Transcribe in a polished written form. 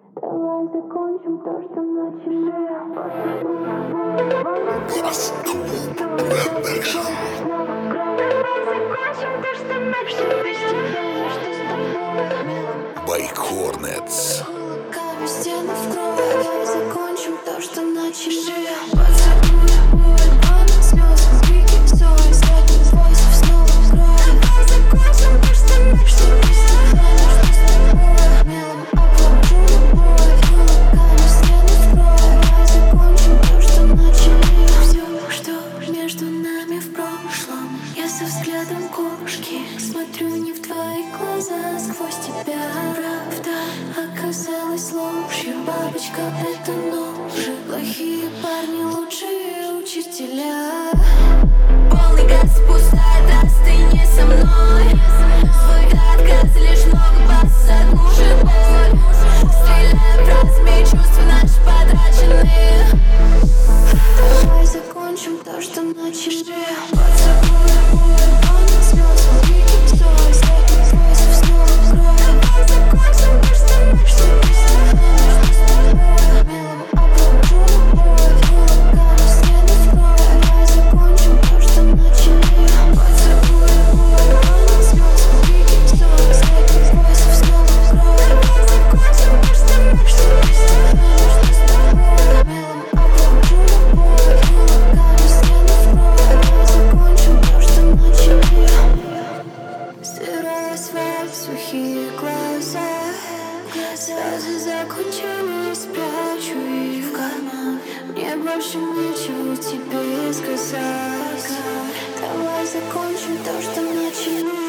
Давай закончим то, что начали. Байкорнетс. Стены вкрою, давай закончим то, что начали. Поцелуй, боль, слезы, крики, совесть, войсов снова вкрою. Давай закончим то, что начали. Мелом обвожу любовь, кулаками стены вкрою. Давай закончим то, что начали. Все, что между нами в прошлом, я со взглядом кошки смотрю не в твои глаза, сквозь тебя. Правда оказалась ложью, бабочка, это нож. Плохие парни, лучшие учителя. Полный газ, пустая трасса, ты не со мной. Свой отказ лишь много бас заглушит боль. Стреляя в разуме, чувства наши потраченные. Давай закончим то, что начали. Поцелуй, боль, слезы, крики, совесть, войсов снова вкрою. Давай закончим то, что начали. Мелом обвожу любовь, кулаками стены вкрою. Давай закончим то, что начали. Поцелуй, боль, слезы, крики, совесть, войсов снова вкрою. Давай закончим то, что начали. Мелом обвожу любовь, кулаками стены вкрою. Давай закончим то, что начали. Сырой асфальт, сухие глаза. Слезы закончились, спрячу их в карман. Мне больше нечего тебе сказать. Давай закончим то, что начали.